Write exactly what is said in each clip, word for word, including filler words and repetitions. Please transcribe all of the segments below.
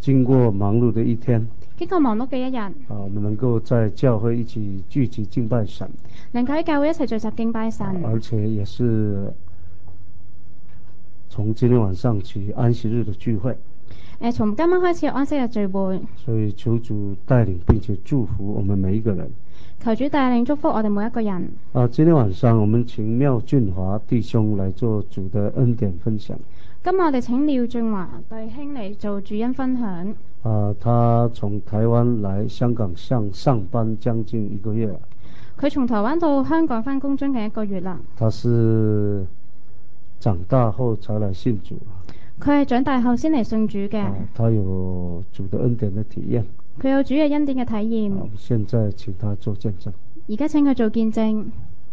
經過忙碌的一天， 經過忙碌嘅一日， 啊，我們能夠在教會一起聚集敬拜神， 能夠喺教會一齊聚集敬拜神， 啊，而且也是從今天晚上起安息日的聚會。 誒，從今晚開始有安息日聚會， 所以求主帶領並且祝福我們每一個人。 求主帶領祝福我哋每一個人。 啊，今天晚上我們請廖俊華弟兄來做主的恩典分享。 今日我哋請廖俊華弟兄嚟做主恩分享。 啊，他從台灣來香港上上班將近一個月了。 佢從台灣到香港返工將近一個月啦。 他是長大後才來信主。 佢係長大後先嚟信主嘅。 啊，他有主的恩典的體驗。 佢有主嘅恩典嘅體驗。 啊，現在請他做見證。 而家請佢做見證。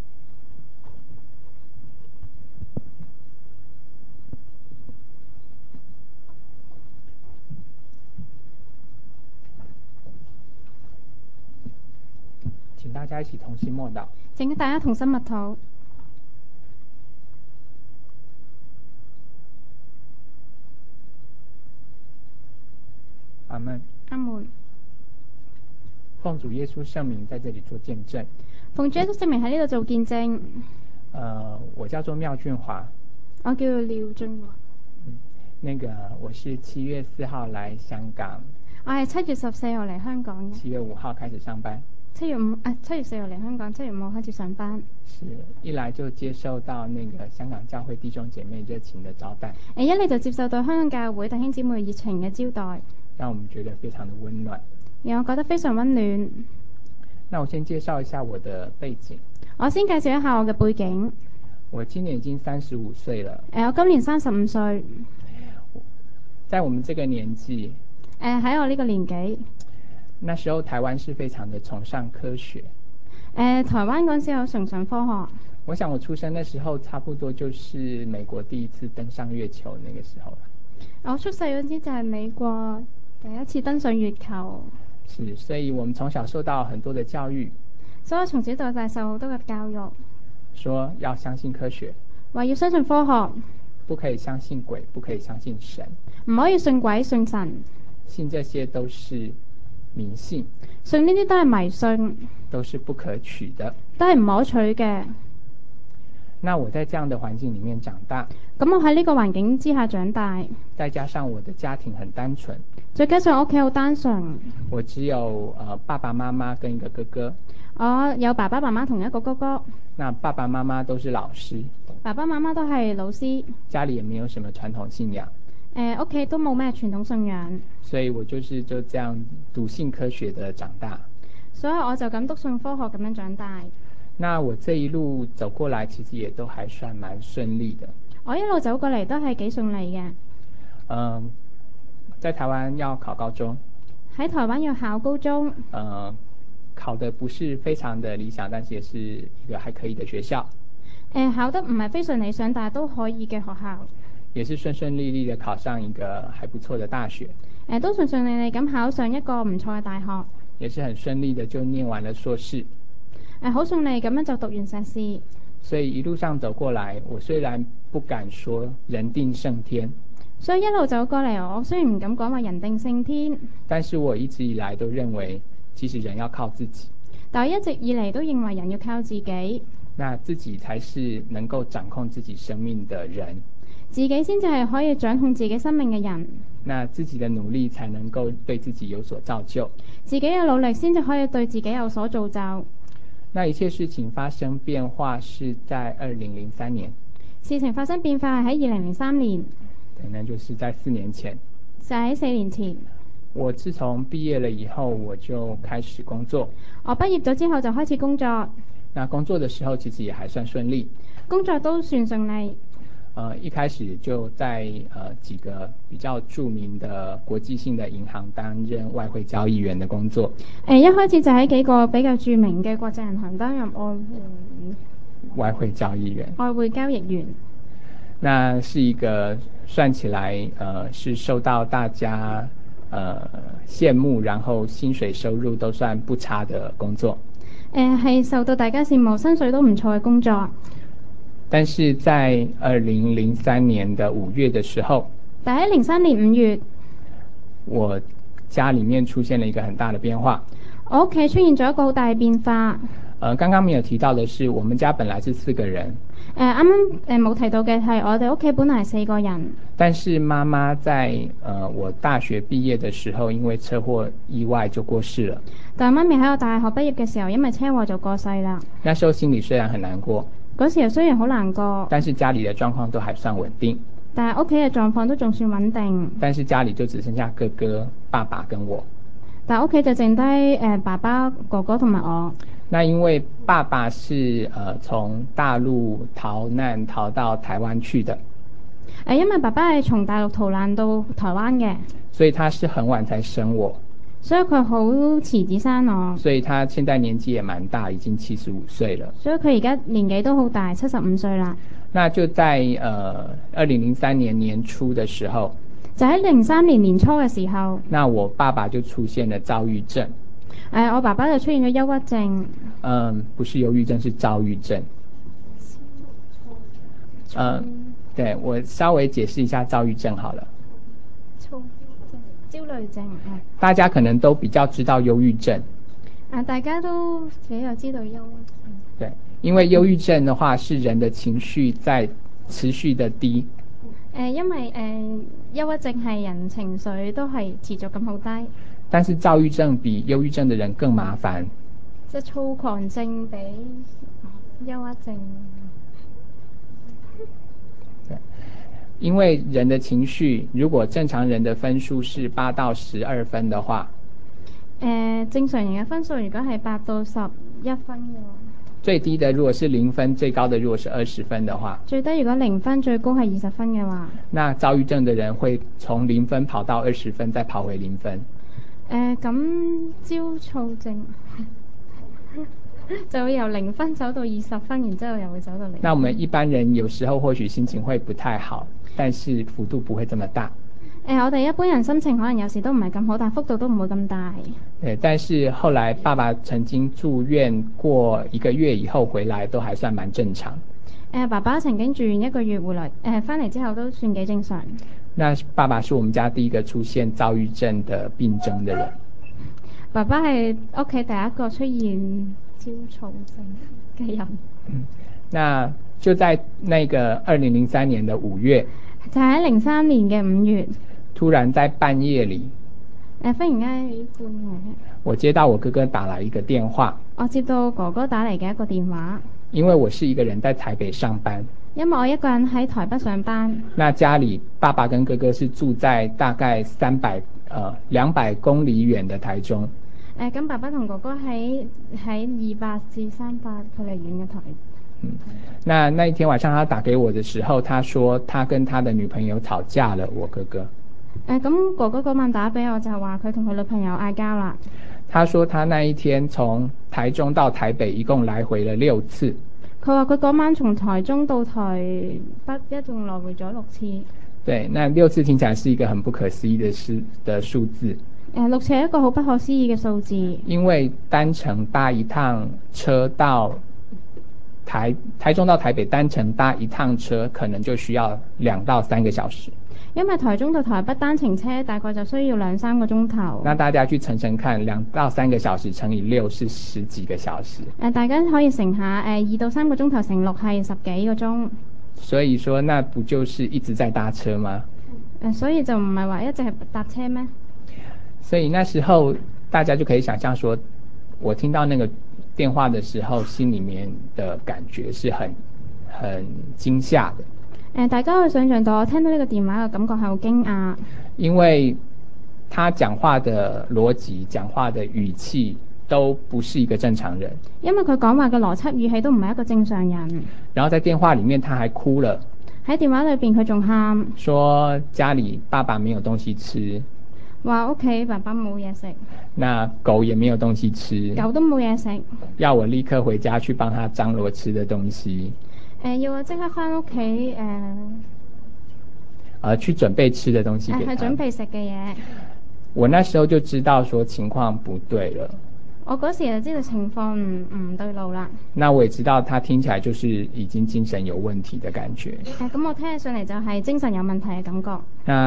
請大家一起同心默禱。 請大家同心默禱。 阿門。 阿門。 奉主耶穌聖名在這裡做見證。 奉主耶穌聖名喺呢度做見證。 呃，我叫做廖俊華。 我叫廖俊華。 嗯，那個我是七月四號來香港。 我係七月十四號嚟香港嘅。 七月五號開始上班。 七月五啊，七月四號嚟香港，七月五號開始上班。 是，一來就接受到那個香港教會弟兄姐妹熱情的招待。 誒，一嚟就接受到香港教會弟兄姊妹熱情嘅招待， 讓我們覺得非常的溫暖。 讓我覺得非常溫暖。 那我先介紹一下我的背景。 我先介紹一下我嘅背景。 我今年已經三十五歲了。 誒，我今年三十五歲。 在我們這個年紀。 誒，喺我呢個年紀。 那時候台灣是非常的崇尚科學。誒、 呃，台灣嗰陣時好崇尚科學。 我想我出生的時候，差不多就是美國第一次登上月球那個時候。 我出世嗰陣就係美國第一次登上月球。 是，所以我們從小受到很多的教育。 所以我從小到大受好多嘅教育。 說要相信科學。 話要相信科學。 不可以相信鬼，不可以相信神。 唔可以信鬼信神。 信這些都是迷信。 信呢啲都係迷信。 都是不可取的。 都係唔可取嘅。 那我在這樣的環境裡面長大。 咁我喺呢個環境之下長大。 再加上我的家庭很單純。 再加上我屋企好單純。 我只有、呃、爸爸媽媽跟一個哥哥。 我有爸爸媽媽同一個哥哥。 那爸爸媽媽都是老師。 爸爸媽媽都係老師。 家裡也沒有什麼傳統信仰。 誒，屋企都冇咩傳統信仰。 所以我就是就這樣篤信科學的長大。 所以我就咁篤信科學咁樣長大。 那我這一路走過來，其實也都還算蠻順利的。 我一路走過嚟都係幾順利嘅。 嗯，在台灣要考高中。 喺台灣要考高中。 嗯，考得不是非常的理想，但是也是一個還可以的學校。 誒，考得唔係非常理想，但係都可以嘅學校。 也是順順利利的考上一個還不錯的大學。 誒，都順順利利咁考上一個唔錯嘅大學。 也是很順利的就念完了碩士。 誒，好順利咁樣就讀完碩士。 所以一路上走過來，我雖然不敢說人定勝天。 所以一路走過嚟，我雖然唔敢講話人定勝天， 但是我一直以來都認為，其實人要靠自己。 但我一直以嚟都認為人要靠自己。 那自己才是能夠掌控自己生命的人。 自己先至係可以掌控自己生命嘅人。 那自己的努力才能夠對自己有所造就。 自己嘅努力先至可以對自己有所造就。 那一切事情發生變化是在二零零三年。 事情發生變化係喺二零零三年。 可能就是在四年前。 就喺四年前。 我自從畢業了以後，我就開始工作。 我畢業咗之後就開始工作。 那工作的時候其實也還算順利。 工作都算順利。 呃，一開始就在呃幾個比較著名的國際性的銀行擔任外匯交易員的工作。 誒，一開始就喺幾個比較著名嘅國際銀行擔任外匯外匯交易員。 外匯交易員。 那是一個算起來，呃，是受到大家呃羨慕，然後薪水收入都算不差的工作。 誒，係受到大家羨慕，薪水都唔錯嘅工作。 但是在二零零三年的五月的時候， 但喺零三年五月， 我家裡面出現了一個很大的變化。 我屋企出現咗一個好大嘅變化。 呃，剛剛沒有提到的是，我們家本來是四個人。 誒啱啱誒冇提到嘅係我哋屋企本來係四個人。 但是媽媽在呃我大學畢業的時候，因為車禍意外就過世了。 但係媽咪喺我大學畢業嘅時候，因為車禍就過世啦。 那時候心裡雖然很難過， 嗰時候雖然好難過， 但是家裡的狀況都還算穩定。 但係屋企嘅狀況都仲算穩定。 但是家裡就只剩下哥哥、爸爸跟我。 但係屋企就剩低誒爸爸、哥哥同埋我。 那因為爸爸是呃從大陸逃難逃到台灣去的。 誒，因為爸爸係從大陸逃難到台灣嘅， 所以他是很晚才生我。 所以佢好遲至生我。 所以他現在年紀也蠻大，已經七十五歲了。 所以佢而家年紀都好大，七十五歲啦。 那就在呃二零零三年年初的時候， 就喺零三年年初嘅時候， 那我爸爸就出現了躁鬱症。 誒，我爸爸就出現咗憂鬱症。 嗯，不是憂鬱症，是躁鬱症。嗯，對，我稍微解釋一下躁鬱症好了。 躁鬱症、焦慮症。 大家可能都比較知道憂鬱症。 啊，大家都比較知道憂鬱症。 對，因為憂鬱症的話，是人的情緒在持續的低。 誒，因為誒憂鬱症係人情緒都係持續咁好低。 但是躁鬱症比憂鬱症的人更麻煩。 即係躁狂症比憂鬱症。 對，因為人的情緒，如果正常人的分數是八到十二分的話， 誒、呃、正常人嘅分數如果係八到十一分嘅話， 最低的如果是零分，最高的如果是二十分的話， 最低如果零分，最高係二十分嘅話， 那躁鬱症的人會從零分跑到二十分，再跑回零分。 誒咁焦躁症就會由零分走到二十分，然之後又會走到零分。 那我們一般人有時候或許心情會不太好，但是幅度不會這麼大。 誒、呃，我哋一般人心情可能有時都唔係咁好，但幅度都唔會咁大。 對，但是後來爸爸曾經住院過一個月以後回來，都還算蠻正常。誒、 呃，爸爸曾經住院一個月回來，誒翻嚟之後都算幾正常。 那爸爸是我們家第一個出現躁鬱症的病徵的人。 爸爸係屋企第一個出現焦躁症嘅人。 嗯，那就在那個二零零三年的五月， 就喺零三年嘅五月， 突然在半夜裏， 誒忽然間半夜， 我接到我哥哥打來一個電話。 我接到哥哥打嚟嘅一個電話。 因為我是一個人在台北上班， 因為我一個人喺台北上班。 那家裏爸爸跟哥哥是住在大概三百呃兩百公里遠的台中。 誒，咁爸爸同哥哥喺喺二百至三百距離遠嘅台。 嗯，那那一天晚上他打給我的時候，他說他跟他的女朋友吵架了。我哥哥。 誒，咁哥哥嗰晚打俾我就係話佢同佢女朋友嗌交啦。 他說他那一天從台中到台北一共來回了六次。 佢話佢嗰晚從台中到台北一共來回咗六次。 對，那六次聽起來是一個很不可思議的數的數字。 誒，六次係一個好不可思議嘅數字。因為單程搭一趟車到台台中到台北，單程搭一趟車可能就需要兩到三個小時。 因為台中到台北單程車大概就需要兩三個鐘頭。 那大家去乘乘看，兩到三個小時乘以六是十幾個小時。 誒，大家可以乘下誒二到三個鐘頭乘六係十幾個鐘。 所以說，那不就是一直在搭車嗎？ 誒，所以就唔係話一直係搭車咩？ 所以那時候大家就可以想象說，我聽到那個電話的時候，心裡面的感覺是很很驚嚇的。 誒，大家可以想象到我聽到呢個電話嘅感覺係好驚訝，因為他講話的邏輯、講話的語氣都不是一個正常人。 因為佢講話嘅邏輯語氣都唔係一個正常人。 然後在電話裡面，他還哭了。 喺電話裏邊，佢仲喊， 說家裡爸爸沒有東西吃， 話屋企爸爸冇嘢食， 那狗也沒有東西吃， 狗都冇嘢食， 要我立刻回家去幫他張羅吃的東西。誒、呃， 要我即刻返屋企誒， 呃，去準備吃的東西給他。 係、呃、準備食嘅嘢。 我那時候就知道說情況不對了。 我嗰時就知道情況唔唔對路啦。 那我也知道他聽起來就是已經精神有問題的感覺。 誒、呃，咁我聽起上嚟就係精神有問題嘅感覺。 那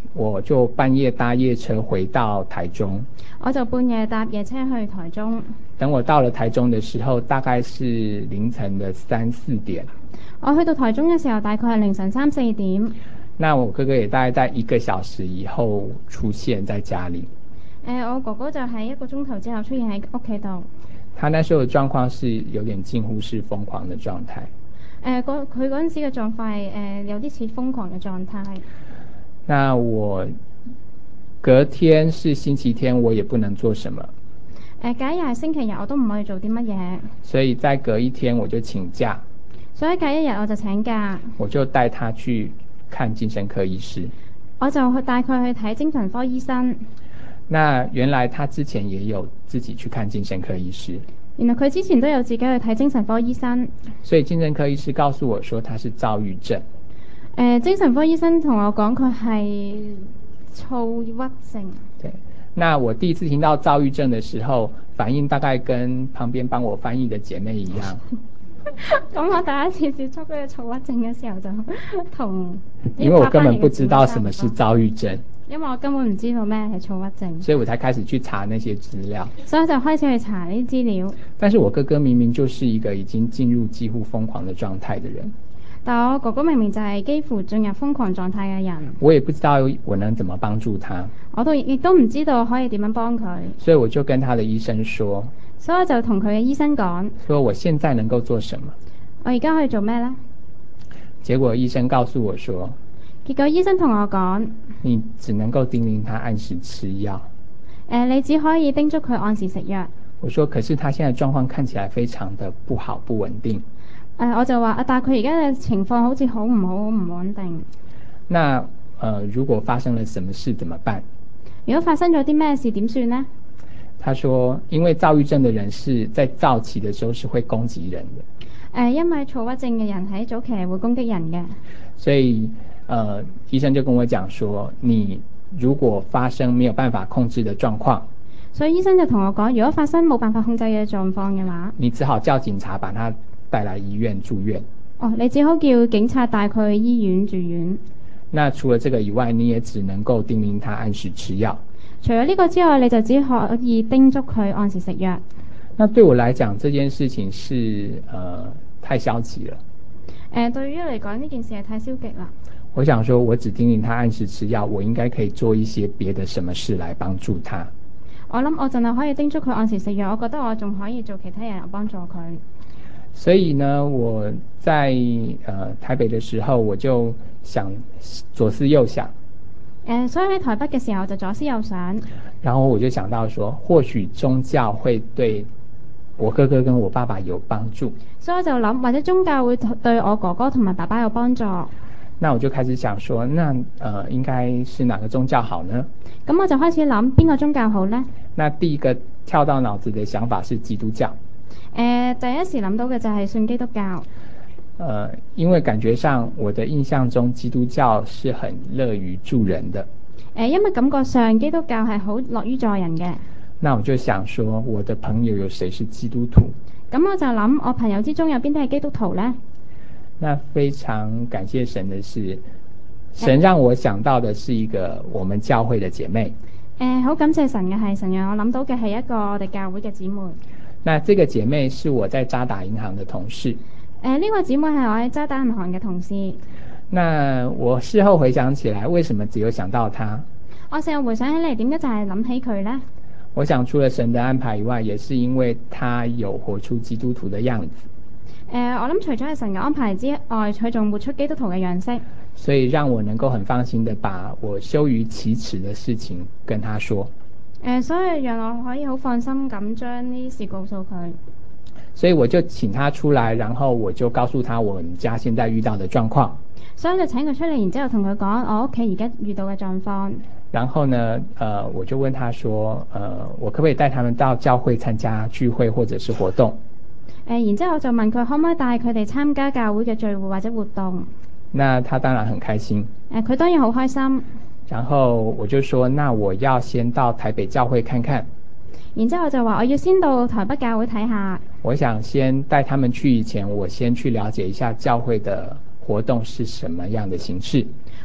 我就半夜搭夜車回到台中。 我就半夜搭夜車去台中。 等我到了台中的時候，大概是凌晨的三四點。 我去到台中嘅時候，大概係凌晨三四點。 那我哥哥也大概在一個小時以後出現在家裡。 誒，我哥哥就喺一個鐘頭之後出現喺屋企度。 他那時候嘅狀況是有點近乎是瘋狂的狀態。 誒，佢嗰陣時嘅狀況係誒有啲似瘋狂嘅狀態。 那我隔天是星期天，我也不能做什麼。 誒，假日係星期日，我都唔可以做啲乜嘢。 所以在隔一天我就請假。 所以隔一日我就請假。 我就帶他去看精神科醫師。 我就去帶佢去睇精神科醫生。 那原來他之前也有自己去看精神科醫師。 原來佢之前都有自己去睇精神科醫生。 所以精神科醫師告訴我說他是躁鬱症。誒、 呃，精神科醫生同我講佢係躁鬱症。 對，那我第一次聽到躁鬱症的時候，反應大概跟旁邊幫我翻譯的姐妹一樣。 咁我第一次接觸嗰個躁鬱症嘅時候就同， 因為我根本不知道什麼是躁鬱症。 因為我根本唔知道咩係躁鬱症， 所以我才開始去查那些資料。 所以我就開始去查呢啲資料。 但是我哥哥明明就是一個已經進入幾乎瘋狂的狀態的人。 但我哥哥明明就係幾乎進入瘋狂狀態嘅人。 我也不知道我能怎麼幫助他。 我都亦都唔知道可以點樣幫佢。 所以我就跟他的醫生說。 所以我就同佢嘅醫生講。 說我現在能夠做什麼？ 我而家可以做咩呢？ 結果醫生告訴我說。 結果醫生同我講。 你只能夠叮嚀他按時吃藥。 誒、呃，你只可以叮囑佢按時食藥。 我說，可是他現在狀況看起來非常的不好，不穩定。誒、 呃，我就話啊，但係佢而家嘅情況好似好唔好，好唔穩定。 那，呃，如果發生了什麼事怎麼辦？ 如果發生咗啲咩事點算呢？ 他說，因為躁鬱症的人是在躁期的時候是會攻擊人的。誒、 呃，因為躁鬱症嘅人喺早期係會攻擊人嘅。 所以。呃，醫生就跟我講說，你如果發生沒有辦法控制的狀況， 所以醫生就同我講，如果發生冇辦法控制嘅狀況嘅話， 你只好叫警察把他帶來醫院住院。 哦，你只好叫警察帶佢去醫院住院。 那除了這個以外，你也只能夠叮嚀他按時吃藥。 除咗呢個之外，你就只可以叮囑佢按時食藥。 那對我來講，這件事情是呃太消極了。 誒、呃，對於嚟講呢件事係太消極啦。 我想說，我只叮嚀他按時吃藥，我應該可以做一些別的什麼事來幫助他。 我諗我淨係可以叮囑佢按時食藥，我覺得我仲可以做其他嘢嚟幫助佢。 所以呢，我在呃台北的時候，我就想左思右想。誒、 呃，所以喺台北嘅時候就左思右想。 然後我就想到說，或許宗教會對我哥哥跟我爸爸有幫助。所以我就諗，或者宗教會對我哥哥同埋爸爸有幫助。那我就開始想說，那呃應該是哪個宗教好呢？ 咁我就開始諗邊個宗教好呢？ 那第一個跳到腦子的想法是基督教。 誒、呃，第一時諗到嘅就係信基督教。 呃，因為感覺上我的印象中基督教是很樂於助人的。誒、 呃，因為感覺上基督教係好樂於助人嘅。 那我就想說，我的朋友有誰是基督徒？ 咁我就諗，我朋友之中有邊啲係基督徒呢？ 那非常感謝神的是，神讓我想到的是一個我們教會的姐妹。 誒、呃，好感謝神嘅係神讓我諗到嘅係一個我哋教會嘅姊妹。 那這個姐妹是我在渣打銀行的同事。誒、 呃，呢、這個姊妹係我喺渣打銀行嘅同事。 那我事後回想起來，為什麼只有想到她？ 我事後回想起嚟，點解就係諗起佢呢？ 我想除了神的安排以外，也是因為她有活出基督徒的樣子。 誒、呃，我諗除咗係神嘅安排之外，佢仲活出基督徒嘅樣式， 所以讓我能夠很放心的把我羞於啟齒的事情跟他說。誒、 呃，所以讓我可以好放心咁將呢啲事告訴佢。 所以我就請他出來，然後我就告訴他我們家現在遇到的狀況。 所以就請佢出嚟，然之後同佢講我屋企而家遇到嘅狀況。 然後呢，呃，我就問他說，呃，我可不可以帶他們到教會參加聚會或者是活動？ 誒、呃，然之後我就問佢可唔可以帶佢哋參加教會嘅聚會或者活動。 那他當然很開心。誒、 呃，佢當然好開心。 然後我就說，那我要先到台北教會看看。 然之後我就話我要先到台北教會睇下。 我想先帶他們去以前，我先去了解一下教會的活動是什麼樣的形式。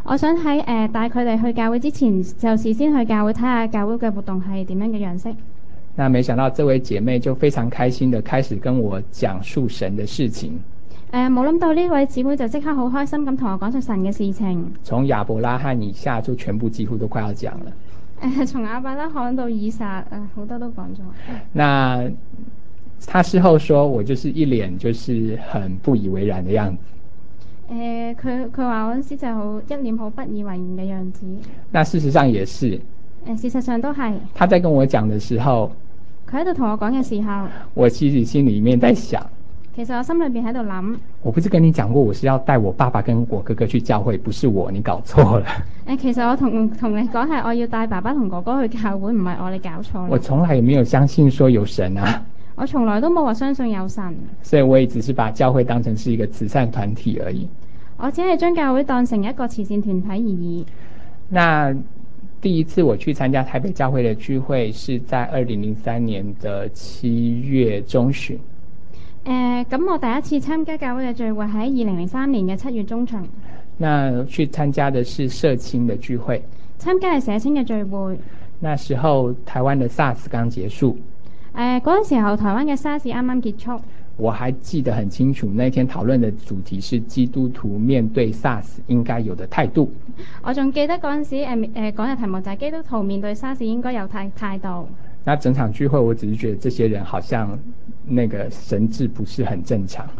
我想喺誒、呃、帶佢哋去教會之前，就事先去教會睇下教會嘅活動係點樣嘅樣式。 那沒想到這位姐妹就非常開心地開始跟我講述神的事情。 誒冇諗到呢位姊妹就即刻好開心咁同我講述神嘅事情。 從亞伯拉罕以下就全部幾乎都快要講了。 誒、呃、從亞伯拉罕到以撒，誒、呃、好多都講咗。 那他事後說我就是一臉就是很不以為然的樣子。 誒佢佢話嗰陣時就好一臉好不以為然嘅樣子。 那事實上也是。誒、 呃、事實上都係。 他在跟我講的時候， 佢喺度同我講嘅時候， 我其實心裡面在想， 其實我心裏邊喺度諗， 我不是跟你講過我是要帶我爸爸跟我哥哥去教會，不是我，你搞錯了。 誒其實我同同你講係我要帶爸爸同哥哥去教會，唔係我，你搞錯了。 我從來也沒有相信說有神啊。 我從來都冇話相信有神。 所以我也只是把教會當成是一個慈善團體而已。 我只係將教會當成一個慈善團體而已。 那第一次我去參加台北教會的聚會是在二零零三年的七月中旬。誒、 呃，咁我第一次參加教會嘅聚會喺二零零三年嘅七月中旬。 那去參加的是社青的聚會。 參加係社青嘅聚會。 那時候台灣的 SARS 剛結束。誒、 呃，嗰陣時候台灣嘅 SARS 啱啱結束。 我還記得很清楚，那天討論的主題是基督徒面對 SARS 應該有的態度。我仲記得嗰陣時誒誒講嘅題目就係基督徒面對 SARS 應該有態態度。那整場聚會我只是覺得這些人好像那個神志不是很正常。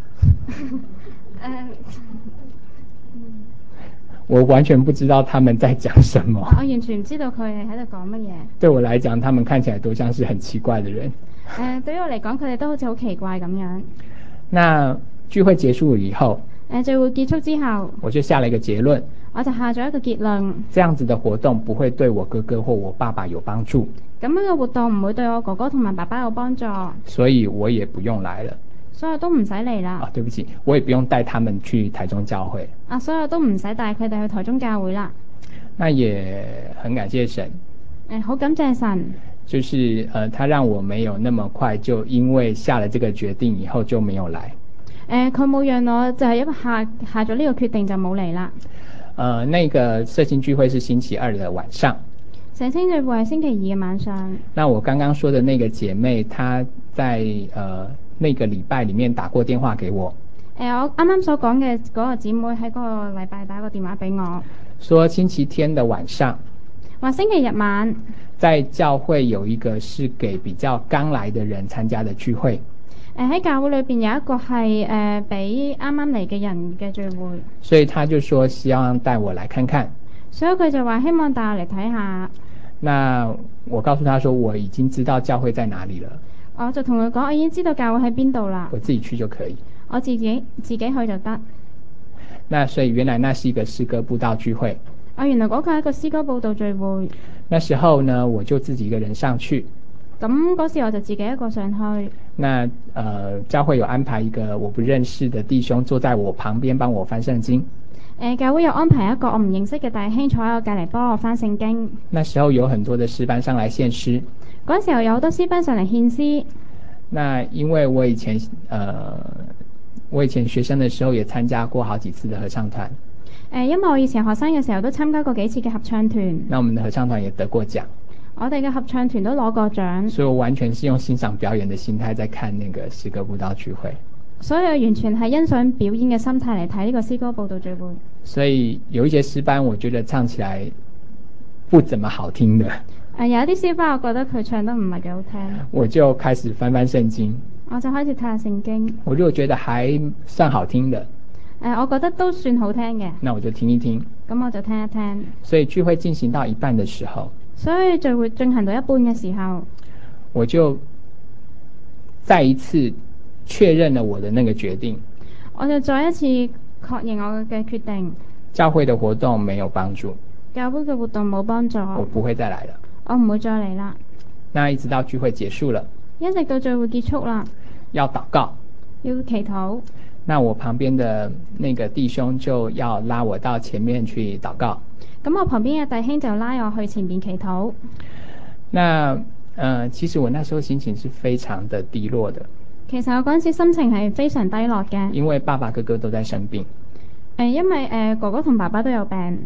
我完全不知道他們在講什麼。我完全唔知道佢哋喺度講乜嘢。對我來講，他們看起來都像是很奇怪的人。誒、呃，對於我嚟講，佢哋都好似好奇怪咁樣。那聚會結束以後，誒、呃，聚會結束之後，我就下了一個結論。我就下咗一個結論。這樣子的活動不會對我哥哥或我爸爸有幫助。咁樣嘅活動唔會對我哥哥同埋爸爸有幫助。所以我也不用來了。所以都唔使嚟啦。啊，對不起，我也不用帶他們去台中教會。啊，所以都唔使帶佢哋去台中教會啦。那也很感謝神。誒、呃，好感謝神。就是呃，他讓我沒有那麼快就因為下了這個決定以後就沒有來。誒，佢冇讓我就係因為下下咗呢個決定就冇嚟啦。呃，那個社青聚會是星期二的晚上。社青聚會係星期二嘅晚上。那我剛剛說的那個姐妹，她在呃那個禮拜裡面打過電話給我。誒、呃，我啱啱所講嘅嗰個姊妹喺嗰個禮拜打個電話俾我，說星期天的晚上。話星期日晚。在教會有一個是給比較剛來的人參加的聚會。誒，喺教會裏邊有一個係誒俾啱啱嚟嘅人嘅聚會。所以他就說希望帶我來看看。所以佢就話希望帶我嚟睇下。那我告訴他說我已經知道教會在哪裡了。我就同佢講我已經知道教會喺邊度啦。我自己去就可以。我自己自己去就得。那所以原來那是一個詩歌佈道聚會。啊，原來嗰個係一個詩歌佈道聚會。那時候呢，我就自己一個人上去。咁嗰時我就自己一個上去。那呃，教會有安排一個我不認識的弟兄坐在我旁邊幫我翻聖經。誒、呃，教會有安排一個我唔認識嘅弟兄坐喺我隔籬幫我翻聖經。那時候有很多的詩班上來獻詩。嗰時候有好多詩班上嚟獻詩。那因為我以前呃，我以前學生的時候也參加過好幾次的合唱團。誒，因為我以前學生嘅時候都參加過幾次嘅合唱團。那我們的合唱團也得過獎。我哋嘅合唱團都攞過獎。所以我完全是用欣賞表演的心態在看那個詩歌佈道聚會。所以我完全係欣賞表演嘅心態嚟睇呢個詩歌佈道聚會。所以有一些詩班，我覺得唱起來不怎麼好聽的。誒，有一啲詩班，我覺得佢唱得唔係幾好聽。我就開始翻翻聖經。我就開始睇下聖經。我就覺得還算好聽的。誒、呃，我覺得都算好聽嘅。那我就聽一聽。咁我就聽一聽。所以聚會進行到一半的時候。所以聚會進行到一半嘅時候，我就再一次確認了我的那個決定。我就再一次確認我嘅決定。教會的活動沒有幫助。教會嘅活動冇幫助。我不會再來了。我唔會再嚟啦。那一直到聚會結束了。一直到聚會結束啦。要禱告。要祈禱。那我旁邊的那個弟兄就要拉我到前面去禱告。咁我旁邊嘅弟兄就拉我去前面祈禱。那呃，其實我那時候心情是非常的低落的。其實我嗰陣時心情係非常低落嘅。因為爸爸哥哥都在生病。誒、呃，因為誒、呃、哥哥同爸爸都有病。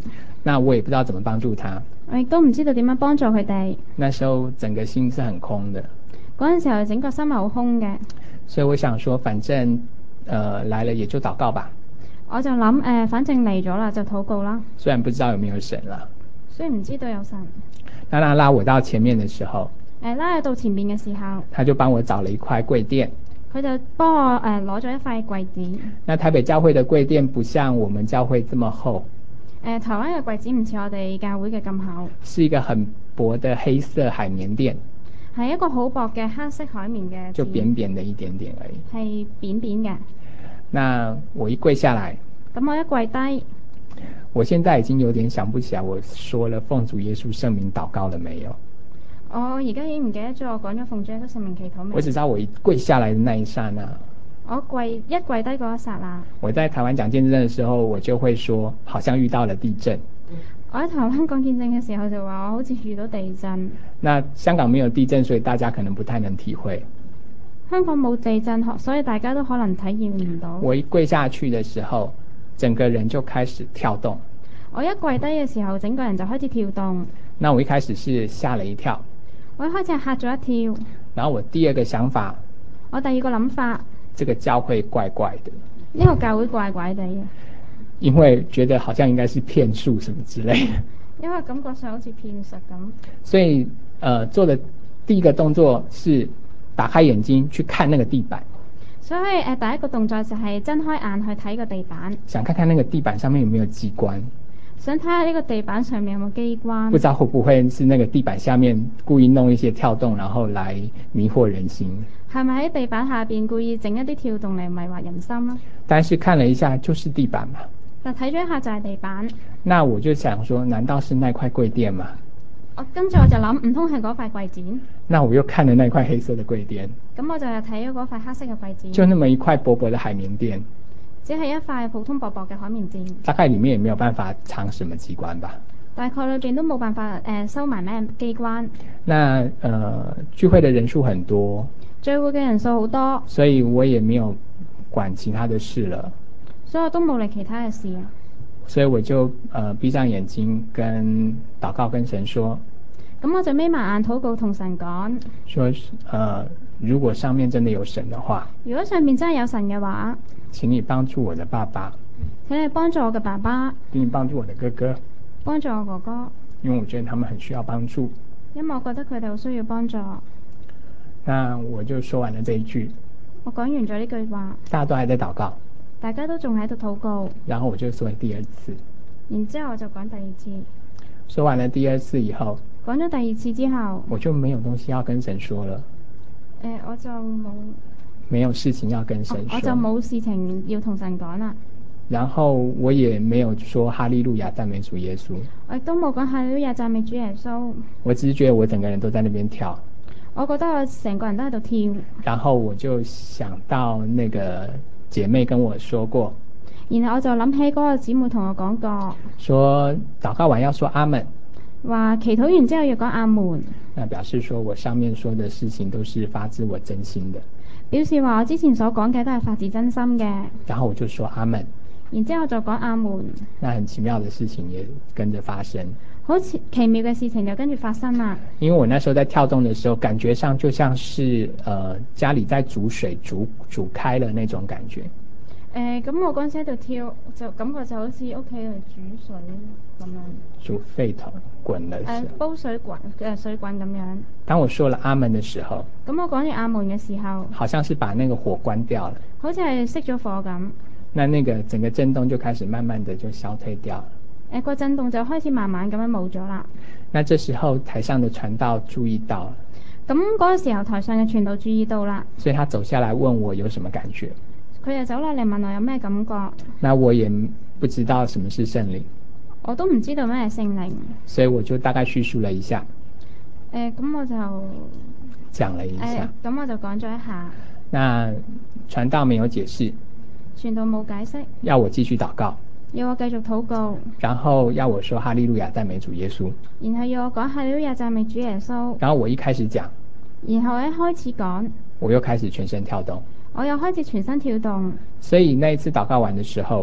那我也不知道怎麼幫助他， 我亦都唔知道點樣幫助佢哋。 那時候整個心是很空的， 嗰陣時候整個心係好空嘅。所以我想說反正呃來了也就禱告吧。 我就諗誒、呃，反正嚟咗啦就禱告啦。 雖然不知道有沒有神啦， 雖然唔知道有神。 當他拉我到前面的時候， 誒、呃、拉我到前面嘅時候， 他就幫我找了一塊櫃墊。 佢就幫我誒攞咗一塊櫃子。 那台北教會的櫃墊不像我們教會這麼厚。 誒、呃、台灣嘅櫃子唔似我哋教會嘅咁厚。 是一個很薄的黑色海綿墊。 係一個好薄嘅黑色海綿嘅。 就扁扁的一點點而已。 係扁扁嘅。 那我一跪下來。 咁我一跪低。 我現在已經有點想不起來我說了奉主耶穌聖名禱告了沒有。 我而家已經唔記得咗我講咗奉主耶穌聖名祈禱未。 我只知道我一跪下來的那一剎那。 我跪一跪低嗰一剎那。 我在台灣講見證的時候，我就會說，好像遇到了地震。 我喺台灣講見證嘅時候就話，我好似遇到地震。 那香港沒有地震，所以大家可能不太能體會。 香港冇地震，所以大家都可能體驗唔到。 我一跪下去的時候，整個人就開始跳動。 我一跪低嘅時候，整個人就開始跳動。 那我一開始是嚇了一跳。 我一開始係嚇咗一跳。 然後我第二個想法， 我第二個諗法， 這個教會怪怪的。 呢個教會怪怪地嘅。 因為覺得好像應該是騙術什麼之類的。 因為感覺上好似騙術咁。 所以，呃，做的第一個動作是打開眼睛去看那個地板。 所以，誒、呃，第一個動作就係睜開眼去睇個地板。 想看看那個地板上面有沒有機關。 想睇下呢個地板上面有冇機關。 不知道會不會是那個地板下面故意弄一些跳動，然後來迷惑人心。係咪喺地板下邊故意整一啲跳動嚟迷惑人心啊？但是看了一下，就是地板嘛。但睇咗一下就係地板。那我就想說，難道是那塊櫃墊嗎？ 我跟住我就諗，唔通係嗰塊櫃墊？ 那我又看了那塊黑色的櫃墊。 咁我就又睇咗嗰塊黑色嘅櫃墊。 就那麼一塊薄薄的海綿墊。 只係一塊普通薄薄嘅海綿墊。 大概裡面也沒有辦法藏什麼機關吧。 大概裏邊都冇辦法誒、呃、收埋咩機關。 那呃聚會的人數很多。 聚會嘅人數好多。 所以我也沒有管其他的事了。 所以我都冇理其他嘅事。 所以我就呃閉上眼睛跟禱告跟神說。 咁我就眯埋眼禱告同神講。 說呃如果上面真的有神的話。 如果上面真係有神嘅話。 請你幫助我的爸爸。 請你幫助我嘅爸爸。 請你幫助我的哥哥。 幫助我哥哥。 因為我覺得他們很需要幫助。 因為我覺得佢哋好需要幫助。 那我就說完了這一句。 我講完咗呢句話。 大家都還在禱告。 大家都仲喺度禱告。 然後我就說第二次。 然之後我就講第二次。 說完了第二次以後。 講咗第二次之後。 我就沒有東西要跟神說了。 誒、呃，我就冇。 沒有事情要跟神說。 哦、我就冇事情要同神講啦。 然後我也沒有說哈利路亞讚美主耶穌。 我亦都冇講哈利路亞讚美主耶穌。 我只是覺得我整個人都在那邊跳。 我覺得我成個人都喺度跳。 然後我就想到那個姐妹跟我說過。 然後我就諗起嗰個姊妹同我講過。 說禱告完要說阿門。 話祈禱完之後要講阿門。 那表示說我上面說的事情都是發自我真心的。 表示話我之前所講嘅都係發自真心嘅。 然後我就說阿門。 然之後就講阿門。 那很奇妙的事情也跟着發生。 好似奇妙嘅事情就跟住發生啦。 因為我那時候在跳動的時候，感覺上就像是呃家裡在煮水煮煮開了那種感覺。 誒，咁我嗰陣時喺度跳，就感覺就好似屋企嚟煮水咁樣。 煮沸騰滾了。誒， 煲水滾嘅水滾咁樣。 當我說了阿門的時候。 咁我講完阿門嘅時候。 好像是把那個火關掉了。 好似係熄咗火咁。 那那個整個震動就開始慢慢的就消退掉了。 誒，個震動就開始慢慢咁樣冇咗啦。 那這時候台上的傳道注意到了。 咁嗰個時候台上嘅傳道注意到啦。 所以他走下來問我有什麼感覺。 佢就走落嚟問我有咩感覺。 那我也不知道什麼是聖靈。 我都唔知道咩係聖靈。所以我就大概敘述了一下。 誒，咁我就講了一下。 誒，咁我就講咗一下。 那傳道沒有解釋。 傳道冇解釋。 要我繼續禱告。 要我繼續禱告。 然後要我說哈利路亞讚美主耶穌。 然後要我講哈利路亞讚美主耶穌。 然後我一開始講。 然後一開始講。 我又開始全身跳動。 我又開始全身跳動。 所以那一次禱告完的時候。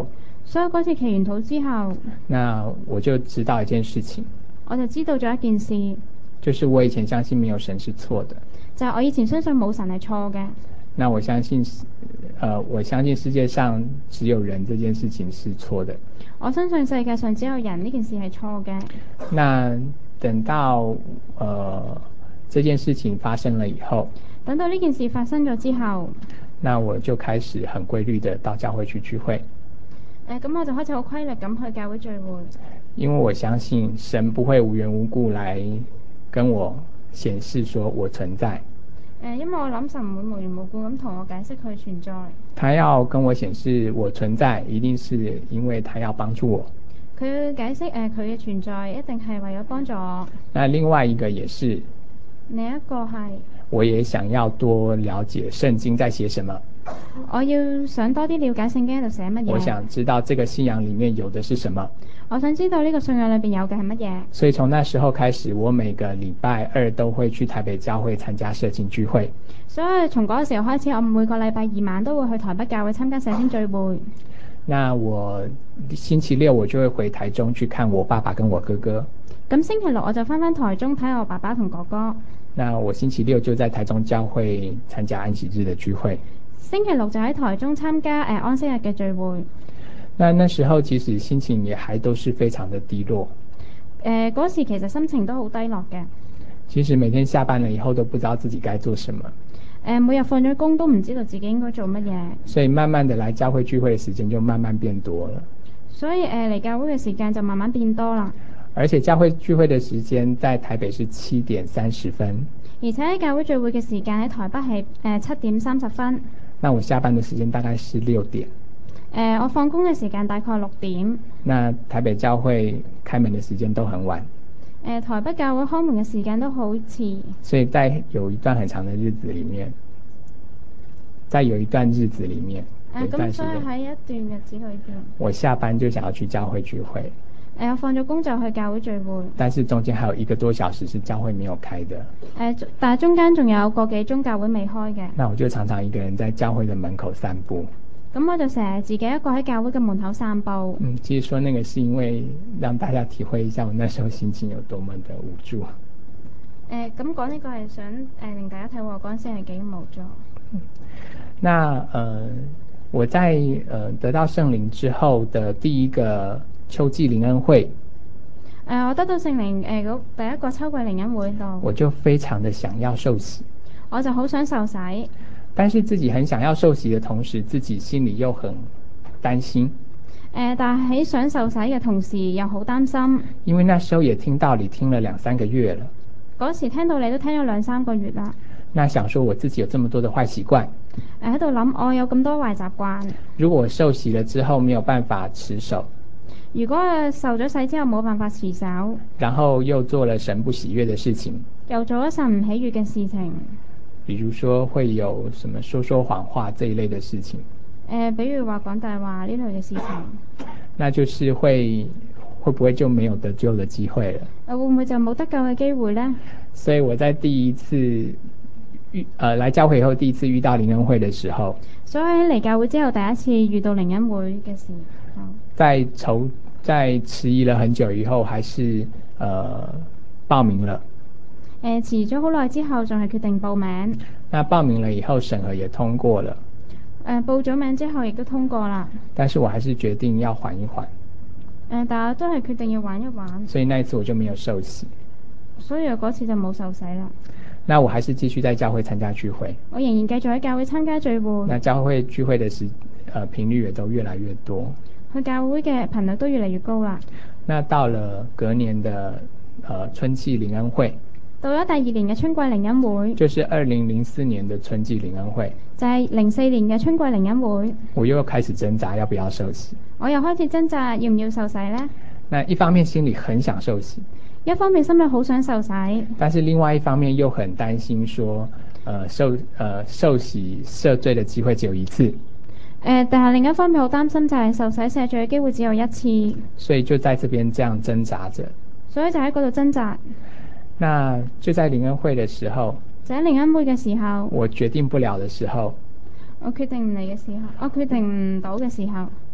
所以嗰次祈完禱之後， 那我就知道一件事情， 我就知道咗一件事， 就是我以前相信沒有神是錯的， 就係我以前相信冇神係錯嘅。 那我相信，呃，我相信世界上只有人這件事情是錯的。 我相信世界上只有人呢件事係錯嘅。 那等到呃這件事情發生了以後， 等到呢件事發生咗之後， 那我就開始很規律的到教會去聚會。 誒，咁我就開始好規律咁去教會聚會。因為我相信神不會無緣無故來跟我顯示說我存在。 誒，因為我諗神唔會無緣無故咁同我解釋佢存在。 他要跟我顯示我存在，一定是因為他要幫助我。 佢解釋誒佢嘅存在，一定係為咗幫助我。 那另外一個也是。 另一個係。 我也想要多了解聖經在寫什麼。 我要想多啲了解聖經喺度寫乜嘢。 我想知道這個信仰裡面有的是什麼。 我想知道呢個信仰裏邊有嘅係乜嘢。 所以從那時候開始，我每個禮拜二都會去台北教會參加社青聚會。 所以從嗰個時候開始，我每個禮拜二晚都會去台北教會參加社青聚會。 那我星期六我就會回台中去看我爸爸跟我哥哥。 咁星期六我就返返台中睇我爸爸同哥哥。 那我星期六就在台中教會參加安息日的聚會。 星期六就喺台中參加誒、呃、安息日嘅聚會。 那那時候其實心情也還都是非常的低落。 誒，嗰時其實心情都好低落嘅。 其實每天下班了以後都不知道自己該做什麼。 誒，每日放咗工都唔知道自己應該做乜嘢。 所以慢慢的來教會聚會嘅時間就慢慢變多了。 所以誒嚟、呃、教會嘅時間就慢慢變多啦。 而且教會聚會的時間在台北是七點三十分， 而且喺教會聚會嘅時間喺台北係誒七點三十分。 那我下班的時間大概是六點。誒、 呃，我放工嘅時間大概六點。 那台北教會開門的時間都很晚。誒、 呃，台北教會開門嘅時間都好遲。 所以在有一段很長的日子裡面，在有一段日子裡面， 誒，咁所以喺一段日子裡邊， 我下班就想要去教會聚會。 誒、呃，我放咗工就去教會聚會。 但是中間還有一個多小時是教會沒有開的。誒、 呃，但係中間仲有個幾鐘教會未開嘅。 那我就常常一個人在教會的門口散步。咁我就成日自己一個喺教會嘅門口散步。 嗯，其實說那個是因為讓大家體會一下我那時候心情有多麼的無助。誒、 呃，咁講呢個係想誒令大家睇我嗰陣時係幾無助。 嗯、那呃，我在呃得到聖靈之後的第一個秋季靈恩會，誒、 呃，我得到聖靈誒嗰第一個秋季靈恩會度， 我就非常的想要受洗， 我就好想受洗， 但是自己很想要受洗的同時，自己心裡又很擔心，誒、 呃，但係喺想受洗嘅同時又好擔心， 因為那時候也聽道理聽了兩三個月了， 嗰時聽道理都聽咗兩三個月啦， 那想說我自己有這麼多的壞習慣， 誒喺度諗我有咁多壞習慣， 如果我受洗了之後沒有辦法持守， 如果受咗洗之後冇辦法持守， 然後又做了神不喜悅的事情， 又做咗神唔喜悅嘅事情， 比如說會有什麼說說謊話這一類的事情，誒、 呃，比如話講大話呢類嘅事情， 那就是會會不會就沒有得救的機會了？ 誒，會唔會就冇得救嘅機會呢？ 所以我在第一次遇，呃，來教會以後第一次遇到靈恩會的時候， 所以嚟教會之後第一次遇到靈恩會嘅時候， 在籌在遲疑了很久以後，還是呃報名了。 誒、呃，遲咗好耐之後，仲係決定報名。 那報名了以後，審核也通過了。 誒、呃，報咗名之後，亦都通過啦。 但是我還是決定要緩一緩。誒、 呃，但係都係決定要玩一玩。 所以那一次我就沒有受洗。 所以我嗰次就冇受洗啦。 那我還是繼續在教會參加聚會。 我仍然繼續喺教會參加聚會。 那教會聚會的時，呃，頻率也都越來越多。 去教會嘅頻率都越嚟越高啦。 那到了隔年的，呃，春季靈恩會。 到咗第二年嘅春季靈恩會。就是二零零四年的春季靈恩會。 就係零四年嘅春季靈恩會。 我又開始掙扎要不要受洗。 我又開始掙扎要唔要受洗呢？ 那一方面心裡很想受洗。 一方面心裡好想受洗。 但是另外一方面又很擔心說，呃，受呃受洗赦罪的機會只有一次。 誒、呃，但係另一方面好擔心就係受洗赦罪嘅機會只有一次， 所以就在這邊這樣掙扎着。 所以就喺嗰度掙扎。 那就在靈恩會的時候， 就喺靈恩會嘅時候， 我決定不了的時候， 我決定唔嚟嘅時候，我決定唔到嘅時候，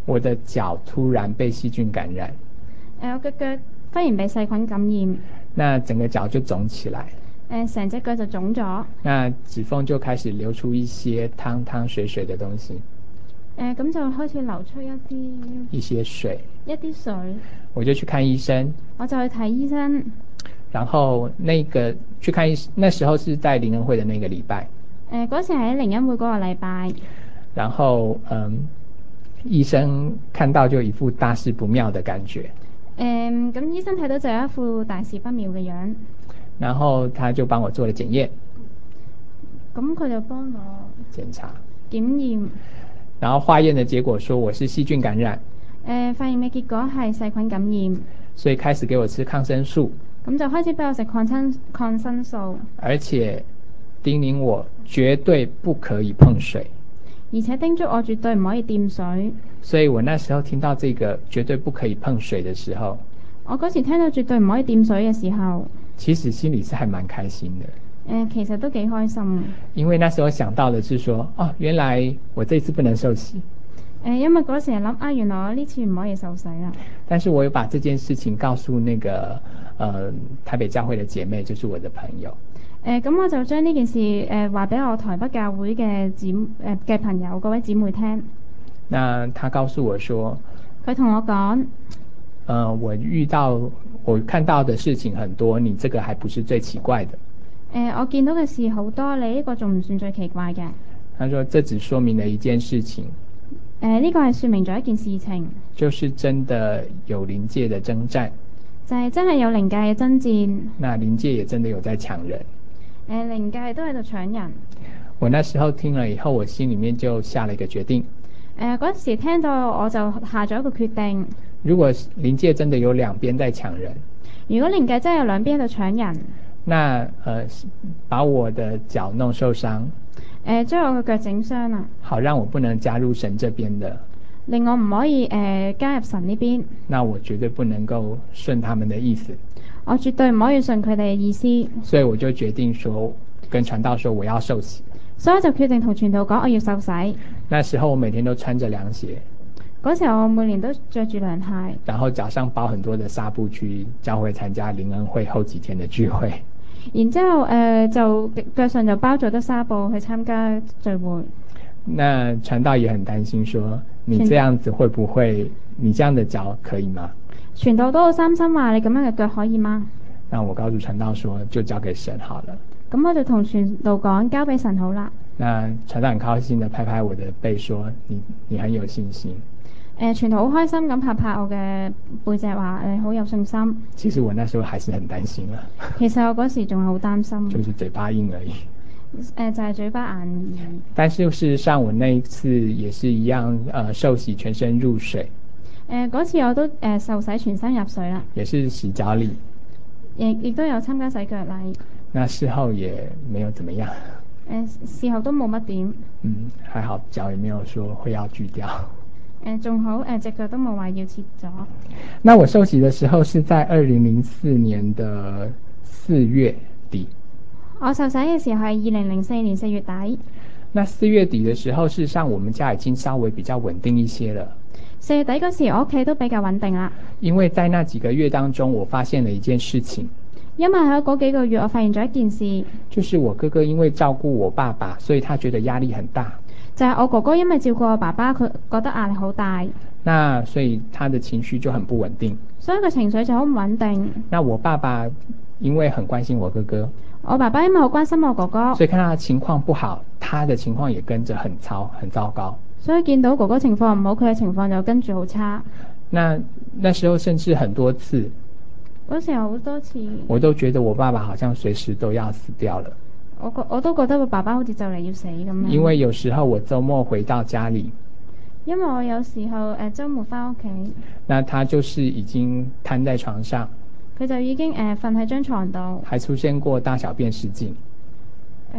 我的腳突然被細菌感染。 誒，我嘅腳忽然被細菌感染。 那整個腳就腫起來。 誒，成隻腳就腫咗。 那指縫就開始流出一些湯湯水水的東西。 誒，咁就開始流出一啲一些水。 一啲水。 我就去看醫生。 我就去睇醫生。 然後那個去看醫生，那時候是在靈恩會的那個禮拜。 誒，嗰時喺靈恩會嗰個禮拜。 然後嗯，醫生看到就一副大事不妙的感覺。 誒，咁醫生睇到就有一副大事不妙嘅樣。 然後他就幫我做了檢驗。 咁佢就幫我檢查檢驗。 然後化驗的結果說我是細菌感染。 誒，化驗嘅結果係細菌感染。所以開始給我吃抗生素。 咁就開始俾我食抗生抗生素。 而且叮嚀我絕對不可以碰水。 而且叮囑我絕對唔可以掂水。 所以我那時候聽到這個絕對不可以碰水的時候， 我嗰時聽到絕對唔可以掂水嘅時候， 其實心裡是還蠻開心的。 誒，其實都幾開心。 因為那時候想到的是說，哦，原來我這次不能受洗。 誒，因為嗰時係諗啊，原來我呢次唔可以受洗啦。 但是我有把這件事情告訴那個，呃，台北教會的姐妹，就是我的朋友。 誒，咁我就將呢件事誒話俾我台北教會嘅姊誒嘅朋友嗰位姊妹聽。 那他告訴我說， 佢同我講， 呃，我遇到我看到的事情很多，你這個還不是最奇怪的。 誒，我見到嘅事好多，你呢個仲唔算最奇怪嘅。 他說，這只說明了一件事情。 誒，呢個係說明咗一件事情， 就是真的有靈界的征戰， 就係真係有靈界嘅征戰。那靈界也真的有在搶人。 誒，靈界都喺度搶人。 我那時候聽了以後，我心裡面就下了一個決定。 誒，嗰時聽到我就下咗一個決定。如果靈界真的有兩邊在搶人， 如果靈界真係有兩邊喺度搶人， 那呃把我的腳弄受傷， 誒將我嘅腳整傷啦， 好讓我不能加入神這邊的， 令我唔可以誒、呃、加入神呢邊， 那我絕對不能夠順他們的意思。 我絕對唔可以順佢哋嘅意思。 所以我就決定說，跟傳道說我要受洗。 所以我就決定同傳道講我要受洗。 那時候我每天都穿着涼鞋。 嗰時候我每年都着住涼鞋。 然後腳上包很多的紗布去教會參加靈恩會後幾天的聚會。 然之後誒、呃、就腳上就包咗啲紗布去參加聚會。 那傳道也很擔心說，你這樣子會不會，你這樣的腳可以嗎？ 傳道都好擔心話你咁樣嘅腳可以嗎？ 那我告訴傳道說，就交給神好了。 咁我就同傳道講，交俾神好啦。 那傳道很高興的拍拍我的背說，你你很有信心。 誒，傳道好開心咁拍拍我嘅背脊話，誒，好有信心。 其實我那時候還是很擔心啦。 其實我嗰時仲係好擔心。 就是嘴巴硬而已。 誒，就係嘴巴硬而已。 但是事實上我那一次也是一樣，呃，受洗全身入水。 誒，嗰次我都誒受洗全身入水啦。 也是洗腳禮。 亦亦都有參加洗腳禮。 那事後也沒有怎麼樣。 誒，事後都冇乜點。 嗯，還好腳也沒有說會要鋸掉。 誒，仲好誒，隻腳都冇話要切咗。 那我受洗的時候是在二零零四年的四月底。 我受洗嘅時候係二零零四年四月底。 那四月底的時候，事實上我們家已經稍微比較穩定一些了。 四月底嗰時，我屋企都比較穩定啦。 因為在那幾個月當中，我發現了一件事情。 因為喺嗰幾個月，我發現咗一件事， 就是我哥哥因為照顧我爸爸，所以他覺得壓力很大。 就係我哥哥因為照顧我爸爸，佢覺得壓力好大。 那所以他的情緒就很不穩定。 所以個情緒就好唔穩定。 那我爸爸因為很關心我哥哥， 我爸爸因為好關心我哥哥， 所以看他的情況不好，他的情況也跟着很糟很糟糕。 所以見到哥哥情況唔好，佢嘅情況就跟住好差。 那那時候甚至很多次， 嗰時候好多次， 我都覺得我爸爸好像隨時都要死掉了。 我覺我都覺得我爸爸好似就嚟要死咁樣。 因為有時候我周末回到家裡， 因為我有時候誒周末翻屋企， 那他就是已經癱在床上， 佢就已經誒瞓喺張床度， 還出現過大小便失禁。 誒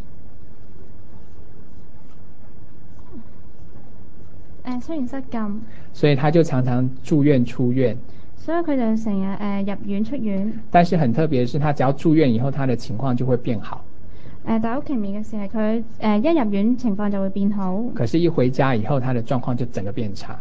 誒出現失禁，所以他就常常住院出院。所以佢就成日誒入院出院。 但是很特別的是，他只要住院以後，他的情況就會變好。 誒，但係好奇妙嘅事係佢誒一入院情況就會變好。 可是，一回家以後，他的狀況就整個變差。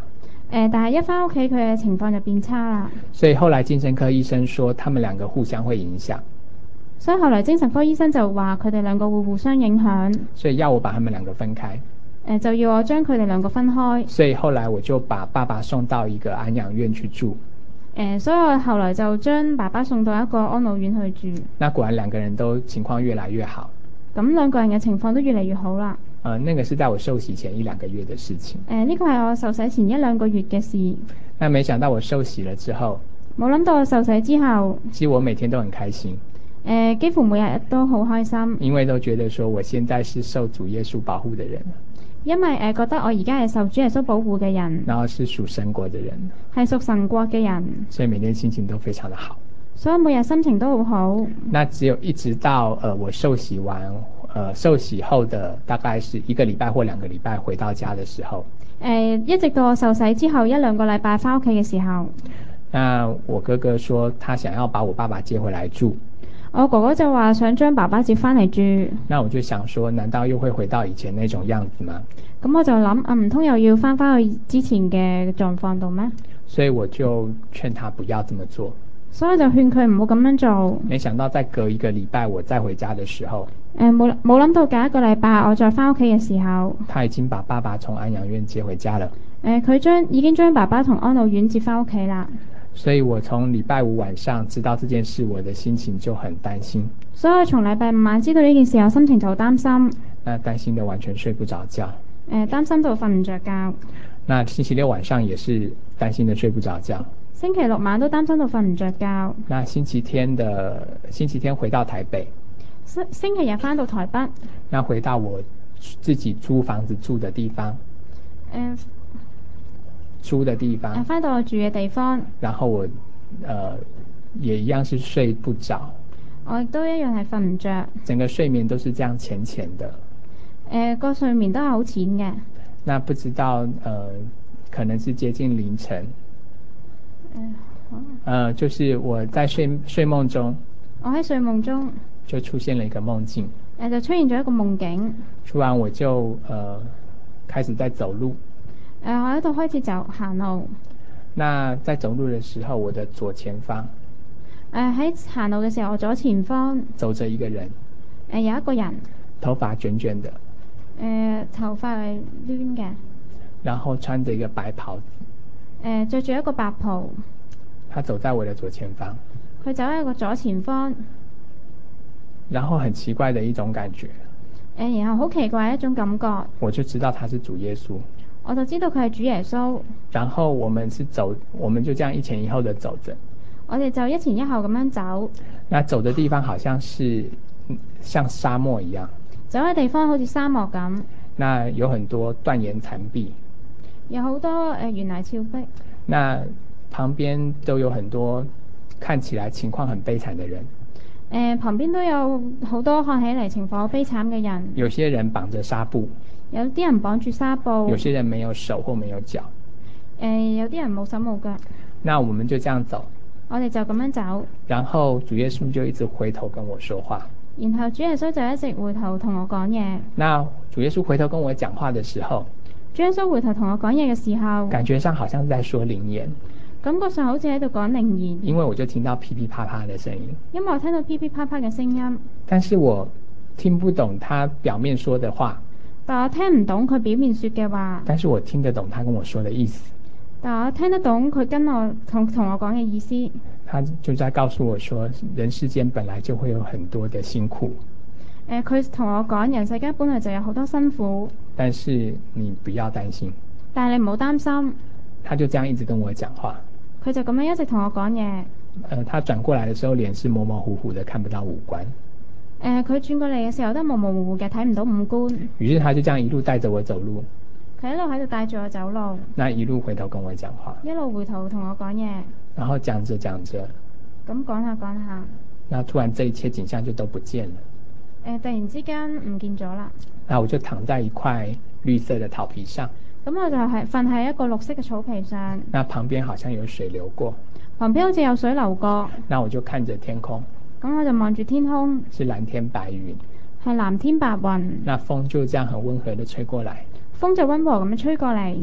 誒，但係一返屋企佢嘅情況就變差啦。 所以後來精神科醫生說，他們兩個互相會影響。 所以後來精神科醫生就話佢哋兩個會互相影響。 所以要我把他們兩個分開。 誒，就要我將佢哋兩個分開。 所以後來我就把爸爸送到一個安養院去住。 誒，所以我後來就將爸爸送到一個安老院去住。 那果然兩個人都情況越來越好。 咁兩個人嘅情況都越嚟越好啦。 呃，那個是在我受洗前一兩個月的事情。 誒，呢個係我受洗前一兩個月嘅事。 那沒想到我受洗了之後， 冇諗到我受洗之後， 其實我每天都很開心。 誒，幾乎每日都好開心。 因為都覺得說我現在是受主耶穌保護的人。 因為誒覺得我而家係受主耶穌保護嘅人。 然後是屬神國的人。 係屬神國嘅人。 所以每天心情都非常的好。 所以每日心情都好好。 那只有一直到呃我受洗完。呃，受洗後的大概是一個禮拜或兩個禮拜回到家的時候， 誒、呃，一直到我受洗之後一兩個禮拜返屋企嘅時候， 那我哥哥說他想要把我爸爸接回來住， 我哥哥就話想將爸爸接返嚟住， 那我就想說，難道又會回到以前那種樣子嗎？ 咁我就諗啊，唔通又要返返去之前嘅狀況度咩？ 所以我就勸他不要這麼做。 所以就勸佢唔好咁樣做。 沒想到再隔一個禮拜我再回家的時候， 誒冇冇諗到隔一個禮拜我再返屋企嘅時候， 他已經把爸爸從安養院接回家了。 誒佢將已經將爸爸從安老院接返屋企啦。 所以我從禮拜五晚上知道這件事，我的心情就很擔心。 所以我從禮拜五晚知道呢件事，我心情就好擔心。 那擔心的完全睡不着覺。 誒擔心到瞓唔着覺。 那星期六晚上也是擔心的睡不着覺。 星期六晚都擔心到瞓唔着覺。 那星期天的星期天回到台北。 星星期日返到台北。 那回到我自己租房子住的地方。 嗯、呃。 租的地方。 返到我住嘅地方。 然後我，呃，也一樣是睡不着。 我亦都一樣係瞓唔着。 整個睡眠都是這樣淺淺的。 誒、呃，個睡眠都係好淺嘅。 那不知道，呃，可能是接近凌晨。 嗯，好。 呃，就是我在睡睡夢中， 我喺睡夢中就出現了一個夢境。誒、 呃，就出現咗一個夢境。 突然我就呃開始在走路。誒、 呃，我喺度開始走行路。 那在走路的時候，我的左前方。誒、 呃，喺行路嘅時候，我左前方走着一個人。誒、 呃，有一個人。 頭髮捲捲的。誒、 呃，頭髮係攣嘅。 然後穿着一個白袍子。 誒，着住一個白袍。 他走在我的左前方。 佢走喺我左前方。 然後很奇怪的一種感覺。 誒，然後好奇怪一種感覺。 我就知道他是主耶穌。 我就知道佢係主耶穌。 然後我們是走，我們就這樣一前一後的走着。 我哋就一前一後咁樣走。那走的地方好像是像沙漠一樣。 走嘅地方好似沙漠咁。 那有很多斷垣殘壁。 有好多誒懸崖峭壁。 那旁邊都有很多看起來情況很悲慘的人。誒、 呃，旁邊都有好多看起嚟情況好悲慘嘅人。 有些人綁着紗布。 有啲人綁住紗布。 有些人沒有手或沒有腳。誒、 呃，有啲人冇手冇腳。 那我們就這樣走。 我哋就咁樣走。 然後主耶穌就一直回頭跟我說話。 然後主耶穌就一直回頭同我講嘢。 那主耶穌回頭跟我講話的時候。 主耶穌回頭同我講嘢嘅時候， 感覺上好像是在說靈言。 感覺上好似喺度講靈言。 因為我就聽到噼噼啪啪的聲音。 因為我聽到噼噼啪啪嘅聲音。 但是我聽不懂他表面說的話。 但我聽唔懂佢表面說嘅話。 但是我聽得懂他跟我說的意思。 但我聽得懂佢跟我同同我講嘅意思。 他就在告訴我說，人世間本來就會有很多的辛苦。 誒，佢同我講，人世間本來就有好多辛苦。 但是你不要擔心。 但係你唔好擔心。 他就這樣一直跟我講話。 佢就咁樣一直同我講嘢。 呃，他轉過來的時候，臉是模模糊糊的，看不到五官。 誒，佢轉過嚟嘅時候都模模糊糊嘅，睇唔到五官。 於是他就這樣一路帶着我走路。 佢一路喺度帶住我走路。 那一路回頭跟我講話。一路回頭同我講嘢。然後講着講着。 咁講下講下。 那突然這一切景象就都不見了。 誒，突然之間唔見咗啦。 那我就躺在一塊綠色的草皮上。 咁我就係瞓喺一個綠色嘅草皮上。 那旁邊好像有水流過。 旁邊好似有水流過。 那我就看着天空。 咁我就望住天空。 是藍天白雲。 係藍天白雲。 那風就這樣很溫和地吹過來。 風就溫和咁樣吹過嚟。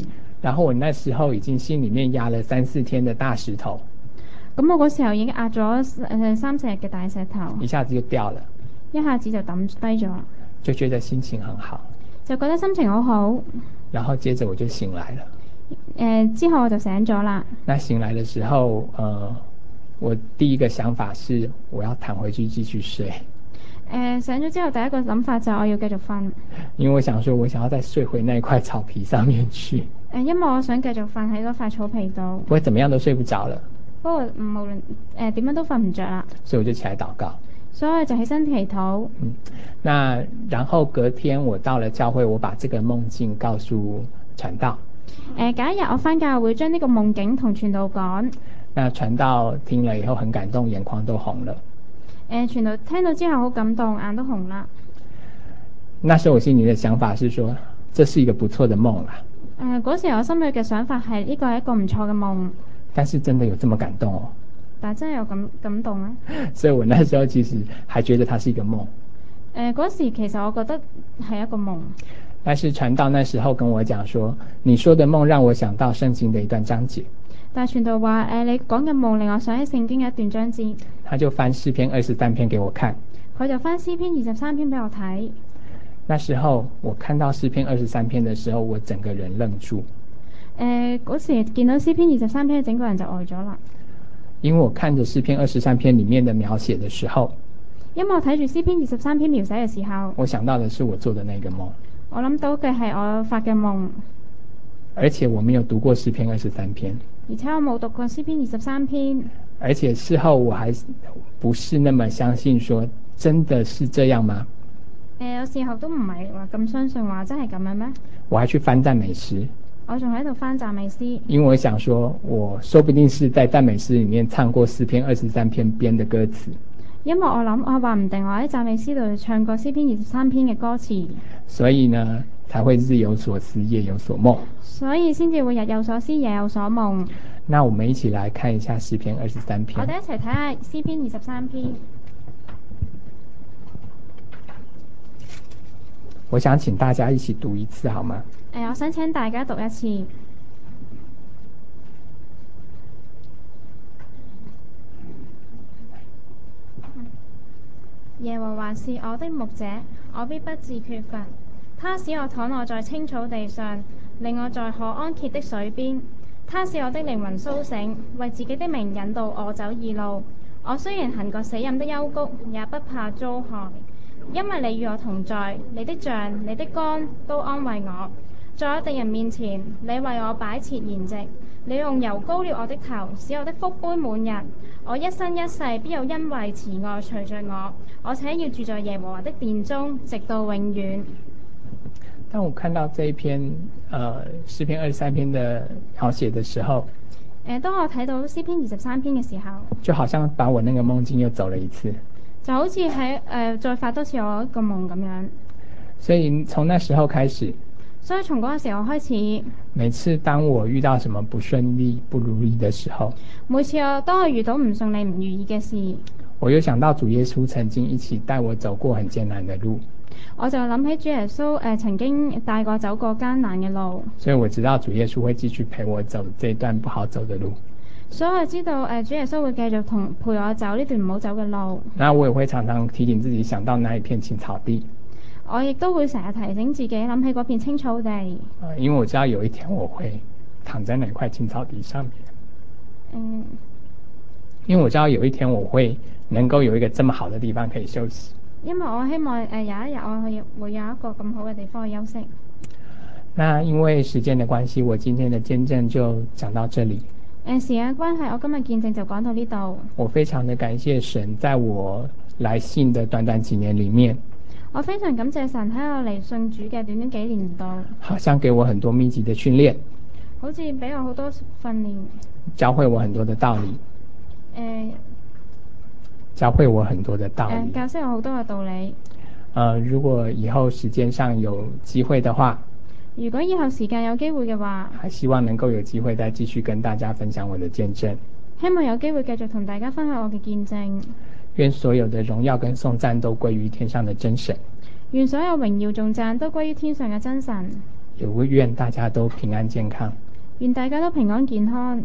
然後我那時候已經心裡面壓了三四天的大石頭。 咁我嗰時候已經壓咗誒三四日嘅大石頭， 一下子就掉了， 一下子就抌低咗， 就覺得心情很好， 就覺得心情好好。 然後接着我就醒來了。 誒、呃、之後我就醒咗啦。 那醒來的時候，呃，我第一個想法是我要躺回去繼續睡。 誒、呃、醒咗之後第一個諗法就係我要繼續瞓， 因為我想說我想要再睡回那塊草皮上面去。誒、 呃、因為我想繼續瞓喺嗰塊草皮度。 不過怎麼樣都睡不着了。 不過無論誒點樣都瞓唔着啦。所以我就起來禱告。所以我就起身祈禱。 嗯，那然後隔天我到了教會，我把這個夢境告訴傳道。 誒、呃，假一日我返教會將呢個夢境同傳道講。 那傳道聽了以後很感動，眼眶都紅了。 誒、呃，傳道聽到之後好感動，眼都紅啦。 那時候我心裏的想法是說，這是一個不錯的夢啦。 誒、呃，嗰時我心裏嘅想法係呢個係一個唔錯嘅夢。 但是真的有這麼感動哦？ 但真係有咁感動啊！ 所以我那時候其實還覺得它是一個夢。誒、 呃，嗰時其實我覺得係一個夢。 但是傳道那時候跟我講說，你說的夢讓我想到聖經的一段章節。 但係傳道話，誒、呃，你講嘅夢令我想起聖經嘅一段章節。 他就翻詩篇二十三篇給我看。 佢就翻詩篇二十三篇俾我睇。 那時候我看到詩篇二十三篇的時候，我整個人愣住。誒、 呃，嗰時見到詩篇二十三篇，整個人就呆咗啦。 因為我看着詩篇二十三篇裡面的描寫的時候， 因為我睇住詩篇二十三篇描寫嘅時候， 我想到的是我做的那個夢。 我諗到嘅係我發嘅夢。 而且我沒有讀過詩篇二十三篇。 而且我冇讀過詩篇二十三篇。 而且事後我還不是那麼相信說真的是這樣嗎？ 誒、呃，我事後都唔係話咁相信話真係咁樣咩？ 我還去翻讚美詩。 我仲喺度翻讚美詩。 因為我想說，我說不定是在讚美詩裡面唱過詩篇二十三篇編的歌詞。因為我諗，我話唔定我喺讚美詩度唱過詩篇二十三篇嘅歌詞。所以呢，才會日有所思，夜有所夢。所以先至會日有所思，夜有所夢。那我們一起來看一下詩篇二十三篇。 我哋一齊睇下詩篇二十三篇。 我想請大家一起讀一次，好嗎？ 誒、呃，我想請大家讀一次。耶和華是我的牧者，我必不致缺乏。他使我躺臥在青草地上，令我在可安歇的水邊。他使我的靈魂甦醒，為自己的名引導我走義路。我雖然行過死蔭的幽谷，也不怕遭害，因為你與我同在。你的杖、你的竿都安慰我。在我敵人面前，你為我擺設筵席。你用油膏了我的頭，使我的福杯滿溢。我一生一世必有恩惠慈愛隨着我，我且要住在耶和華的殿中，直到永遠。 當我看到這一篇，呃，詩篇二十三篇的描寫的時候， 誒、呃，當我睇到詩篇二十三篇嘅時候， 就好像把我那個夢境又走了一次， 就好似喺誒再發多次我一個夢咁樣。 所以從那時候開始， 所以從嗰個時候開始， 每次當我遇到什麼不順利、不如意的時候， 每次我當我遇到唔順利、唔如意嘅事， 我又想到主耶穌曾經一起帶我走過很艱難的路。 我就諗起主耶穌誒、呃、曾經帶我走過艱難嘅路， 所以我知道主耶穌會繼續陪我走這段不好走的路。 所以我知道誒、呃、主耶穌會繼續同陪我走呢段唔好走嘅路。 那我也會常常提醒自己想到那一片青草地。 我亦都會成日提醒自己諗起嗰片青草地。 呃，因為我知道有一天我會躺在那塊青草地上面。 嗯。 因為我知道有一天我會能夠有一個這麼好的地方可以休息。 因為我希望誒、呃、有一日我會會有一個咁好嘅地方去休息。 那因為時間的關係，我今天的見證就講到這裡。誒、 呃，時間關係，我今日見證就講到呢度。 我非常的感謝神，在我來信的短短幾年裡面， 我非常感謝神喺我嚟信主嘅短短幾年度， 好像給我很多密集的訓練， 好似俾我好多訓練， 教會我很多的道理。誒、呃。教會我很多的道理， 呃、教識我好多嘅道理。 呃，如果以後時間上有機會的話， 如果以後時間有機會嘅話， 還希望能夠有機會再繼續跟大家分享我的見證。 希望有機會繼續同大家分享我嘅見證。 願所有的榮耀跟頌讚都歸於天上的真神。 願所有榮耀頌讚都歸於天上嘅真神。 也願大家都平安健康。 願大家都平安健康。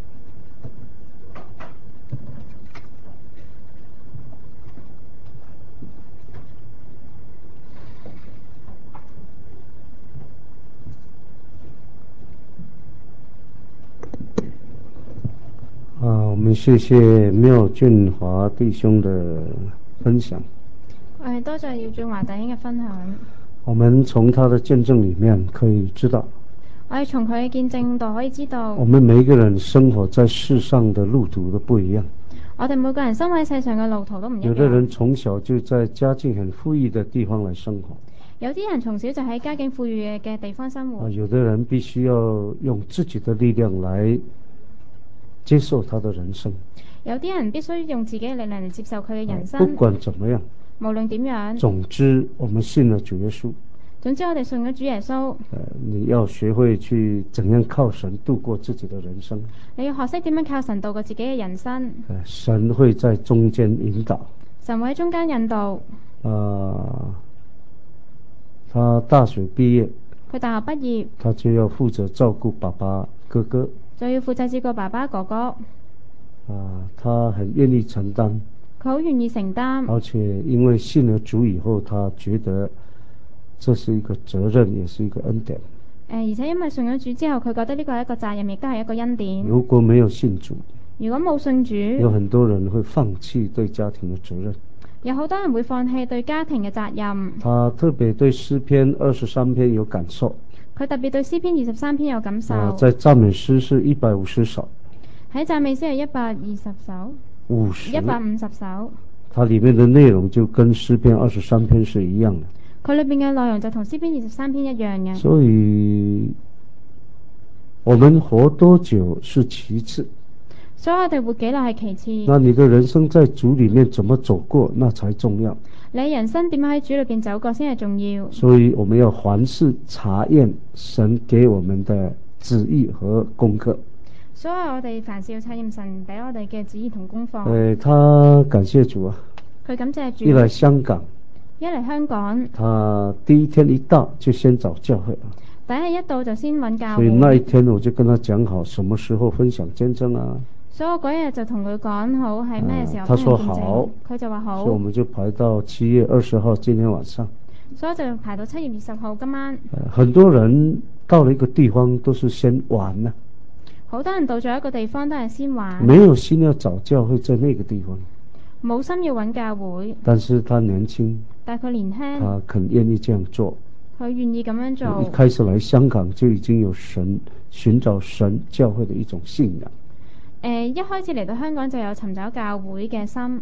啊，我们谢谢廖俊华弟兄的分享。 我哋多謝廖俊華弟兄嘅分享。 我們從他的見證裡面可以知道， 我哋從佢嘅見證度可以知道， 我們每一個人生活在世上的路途都不一樣。 我哋每個人生活喺世上嘅路途都唔一樣。 有的人從小就在家境很富裕的地方來生活， 有啲人從小就喺家境富裕嘅地方生活。 有的人必須要用自己的力量來接受他的人生， 有啲人必須用自己嘅力量嚟接受佢嘅人生。 不管怎麼樣， 無論點樣， 總之我們信了主耶穌。 總之我哋信咗主耶穌。 你要學會去怎樣靠神度過自己的人生。 你要學識點樣靠神度過自己嘅人生。 神會在中間引導。 神會喺中間引導。 啊，他大學畢業， 佢大學畢業， 他就要負責照顧爸爸哥哥。 就要負責照顧爸爸哥哥。 啊，他很願意承擔。 佢好願意承擔。 而且因為信了主以後，他覺得這是一個責任，也是一個恩典。 誒，而且因為信咗主之後，佢覺得呢個係一個責任，亦都係一個恩典。 如果沒有信主， 如果冇信主， 有很多人會放棄對家庭的責任。 有好多人會放棄對家庭嘅責任。 他特別對詩篇二十三篇有感受。 佢特別對詩篇二十三篇有感受。 啊，在讚美詩是一百五十首。 喺讚美詩係一百二十首。 五十。 一百五十首。 它裡面的內容就跟詩篇二十三篇是一樣的。 佢裏邊嘅內容就同詩篇二十三篇一樣嘅。 所以，我們活多久是其次。 所以我哋活幾耐係其次。 那你的人生在主裡面怎麼走過，那才重要。 你人生點樣喺主裏邊走過先係重要。 所以我們要凡事查驗神給我們的旨意和功課。 所以我哋凡事要查驗神俾我哋嘅旨意同功課。 誒，他感謝主啊。 佢感謝主。 一來香港。 一嚟香港， 他第一天一到就先找教會啊。 第一日一到就先揾教會。 所以那一天我就跟他講好，什麼時候分享見證啊。 所以我嗰日就同佢講好係咩時候分享見證。 他說好， 佢就話好。 所以我們就排到七月二十號今天晚上。 所以就排到七月二十號今晚。 很多人到了一個地方都是先玩啊。 好多人到咗一個地方都係先玩。 沒有心要找教會在那個地方。 冇心要揾教會。 但是他年輕。 但佢年輕， 他肯願意這樣做。 佢願意咁樣做。 一開始來香港就已經有神尋找神教會的一種信仰。 誒、呃，一開始嚟到香港就有尋找教會嘅心。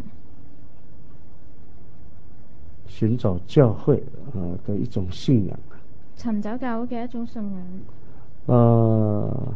尋找教會啊的一種信仰。 尋找教會嘅一種信仰。 呃，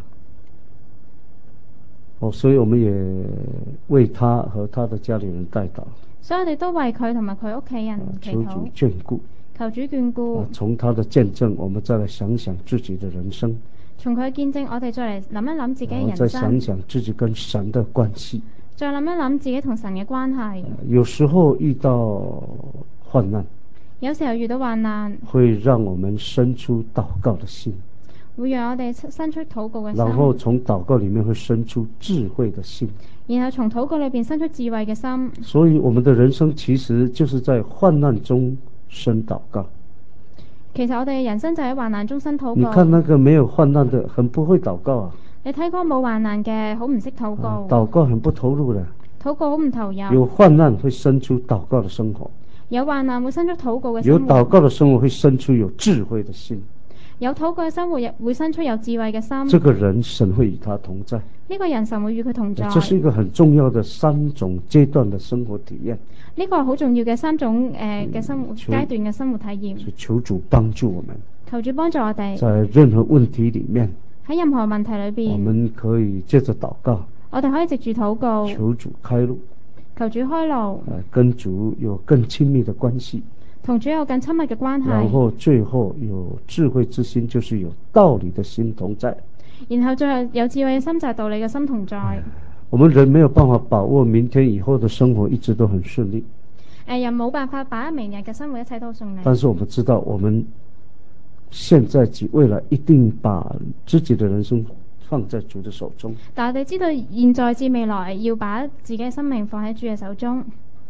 哦，所以我們也為他和他的家裏人代禱。 所以我哋都為佢同埋佢屋企人祈禱。 求主眷顧。 求主眷顧。 從他的見證，我們再來想想自己的人生。 從佢嘅見證，我哋再嚟諗一諗自己嘅人生。 再想想自己跟神的關係。 再諗一諗自己同神嘅關係。 有時候遇到患難。 有時候遇到患難。 會讓我們生出禱告的心。 會讓我哋生出禱告嘅心。 然後從禱告裡面會生出智慧的心。 然後從禱告裏邊生出智慧嘅心。 所以我們的人生其實就是在患難中生禱告。 其實我哋嘅人生就喺患難中生禱告。 你看那個沒有患難的，很不會禱告啊。 你睇過冇患難嘅，好唔識禱告。 啊，禱告很不投入的。 禱告好唔投入。 有患難會生出禱告的生活。 有患難會生出禱告嘅生活。 有禱告的生活會生出有智慧的心。 有禱告嘅生活亦會生出有智慧嘅心。 這個人神會與他同在。 呢個人神會與佢同在。 這是一個很重要的三種階段的生活體驗。 呢個係好重要嘅三種誒嘅、呃、生活階段嘅生活體驗。 求主幫助我們。 求主幫助我哋。 在任何問題裡面。 喺任何問題裏邊。 我們可以借着禱告。 我哋可以藉住禱告。 求主開路。 求主開路。 跟主有更親密的關係。 同主有更親密嘅關係。 然後最後有智慧之心，就是有道理的心同在。 然後最後有智慧嘅心，就係道理嘅心同在。 我們人沒有辦法把握明天以後的生活一直都很順利。 誒，人冇辦法把握明日嘅生活一切都順利。 但是我們知道，我們現在及未來一定把自己的人生放在主的手中。 但我哋知道現在至未來要把自己嘅生命放喺主嘅手中，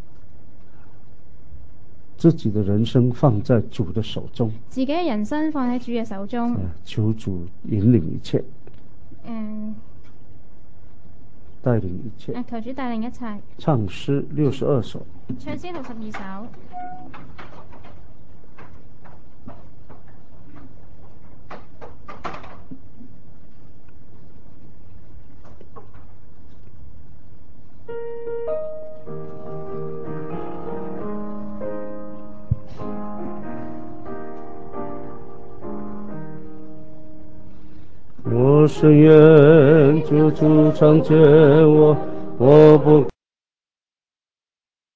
自己的人生放在主的手中， 自己嘅人生放喺主嘅手中， 求主引領一切， 嗯， 帶領一切， 求主帶領一切。 唱詩六十二首， 唱詩六十二首。 我深願救主常見我，我不